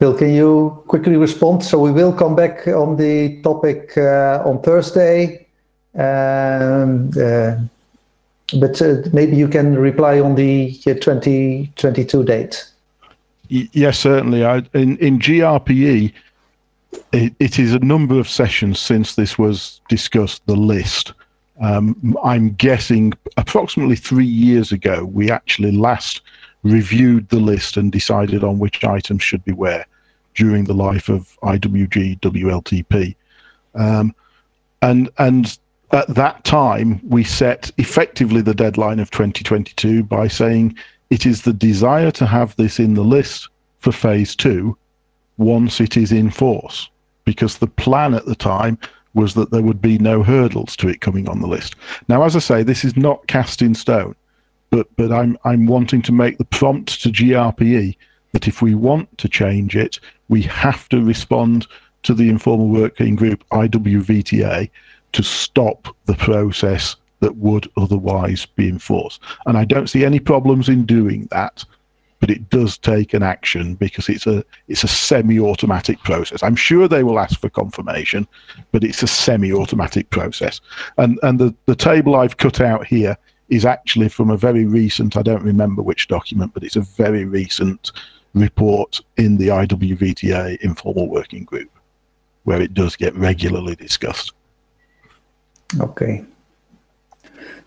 Bill, can you quickly respond? So we will come back on the topic on Thursday, but maybe you can reply on the 2022 date. Yes, certainly. In GRPE, it is a number of sessions since this was discussed, the list. I'm guessing approximately 3 years ago, we actually last reviewed the list and decided on which items should be where during the life of IWG WLTP. And at that time, we set effectively the deadline of 2022 by saying it is the desire to have this in the list for phase 2 once it is in force, because the plan at the time was that there would be no hurdles to it coming on the list. Now, as I say, this is not cast in stone, but I'm wanting to make the prompt to GRPE that if we want to change it, we have to respond to the informal working group IWVTA to stop the process that would otherwise be enforced. And I don't see any problems in doing that, but it does take an action because it's a semi-automatic process. I'm sure they will ask for confirmation, but it's a semi-automatic process. And the table I've cut out here is actually from a very recent, I don't remember which document, but it's a very recent report in the IWVTA informal working group, where it does get regularly discussed. Okay.